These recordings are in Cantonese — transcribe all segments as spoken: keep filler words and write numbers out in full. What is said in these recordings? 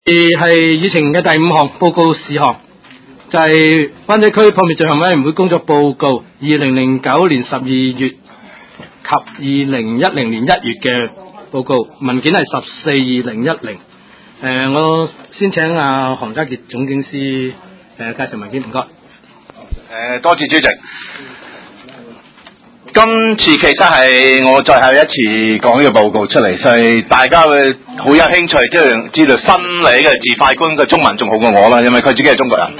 係議程嘅第五項報告事項，就係灣仔區撲滅罪行委員會工作報告，二零零九年十二月及二零一零年一月嘅報告，文件係十四二零一零。誒，我先請阿韓家傑總警司誒、呃、介紹文件，唔該。誒、 呃，多謝主席。今次其實係我最後一次講呢個報告出嚟，所以大家會好有興趣，即係知道新嚟嘅自法官嘅中文仲好過我啦，因為佢自己係中國人。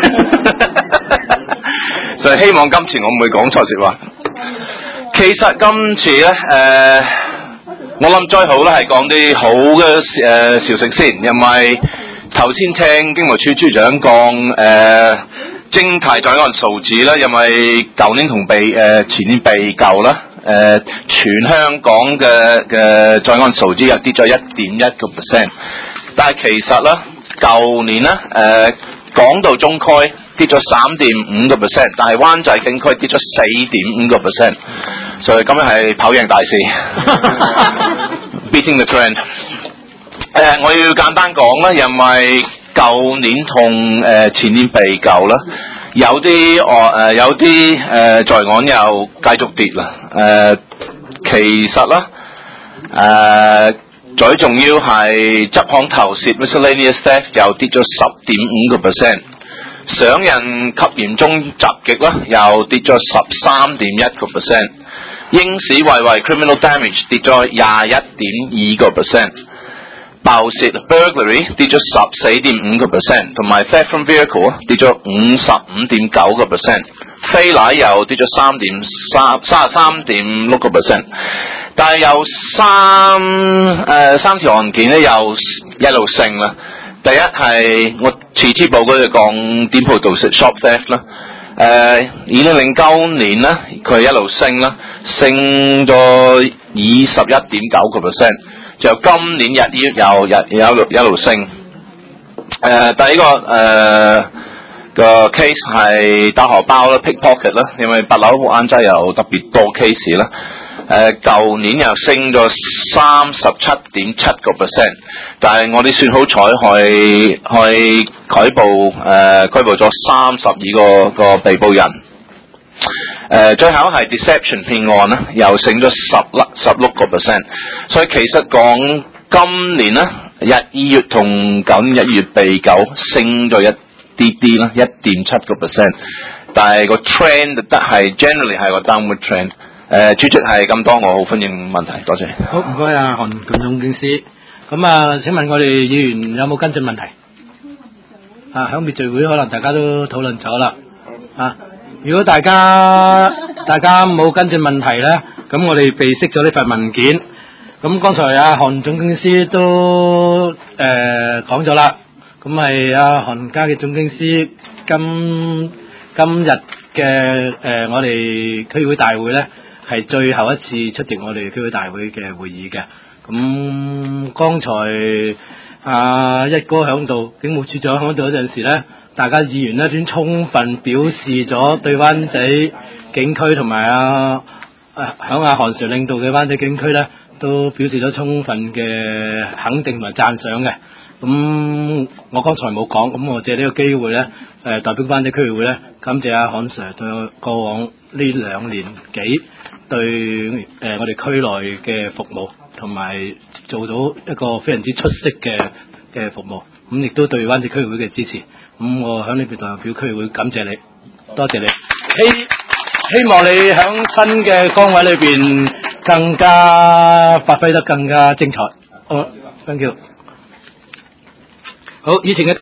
所以希望今次我唔會講錯說話。其實今次咧，誒、呃，我諗最好咧係講啲好嘅誒消息先，因為頭先聽警務處處長講誒。呃偵提罪案數字啦，因為舊年同被誒、呃、前年被舊啦，誒、呃、全香港嘅嘅罪案數字又跌咗一點一個 percent， 但係其實咧舊年咧誒港島中區跌咗三點五個 percent， 但係灣仔警區跌咗四點五個 percent， 所以今日係跑贏大市，beating the trend。誒、呃，我要簡單講啦，因為舊年同誒、呃、前年比較啦，有啲哦誒有啲誒、呃、罪案又繼續跌啦。誒、呃、其實啦，誒、呃、最重要係執行投竊 miscellaneous theft 又跌咗十點五個 percent， 傷人及嚴重襲擊啦又跌咗十三點一個 percent， 刑事毀壞 criminal damage 跌咗廿一點二個 percent。爆竊 burglary 跌咗十四點五個 percent， 同埋 theft from vehicle 跌咗五十五點九個 percent， 非禮又跌咗三點三三十三點六個 percent， 但係有三誒、呃、三條案件咧又一路升啦。第一係我次次報告就講店鋪盜竊 shop theft 啦，誒二零零九年咧佢一路升啦，升咗二十一點九個 percent。就今年日月又日有一路升，誒、呃、第一個誒、呃、個 case 係打荷包啦 pickpocket 啦，因為八樓灣仔有特別多 case 啦，誒舊年又升咗三十七點七個 percent， 但係我哋算好彩，去去拘捕誒拘捕咗三十二個個被捕人。誒、呃，最後係 deception 騙案啦，又升咗十粒十六個 percent， 所以其實講今年咧，一二月同舊年一月比較升咗一啲啲啦，一點七個 percent， 但係個 trend 得係 generally 係個 downward trend。誒、呃，主席係咁多，我好歡迎問題，多謝。 好，唔該啊，韓總警司。咁啊，請問我哋議員有冇跟進問題？啊，響滅罪會可能大家都討論咗啦，啊。如果大家大家冇跟進問題咧，咁我哋備悉咗呢份文件。咁剛才阿韓總警司都誒講咗啦，咁係阿韓家嘅總警司今今日嘅誒我哋區議會大會咧係最後一次出席我哋區議會大會嘅會議嘅。咁剛才阿一哥響度，警務處長響度嗰陣時咧。大家議員咧，先充分表示咗對灣仔警區同埋啊誒響阿韓 Sir 領導嘅灣仔警區咧，都表示咗充分嘅肯定同埋讚賞嘅。咁我剛才冇講，咁我借呢個機會咧，誒、呃、代表灣仔區議會咧，感謝阿韓 Sir 對過往呢兩年幾對誒、呃、我哋區內嘅服務，同埋做到一個非常之出色嘅嘅服務。咁亦都對灣仔區議會嘅支持。咁我喺呢邊代表區議會感謝你，多謝你。希希望你喺新嘅崗位裏邊更加發揮得更加精彩。好，thank you。好，以前嘅。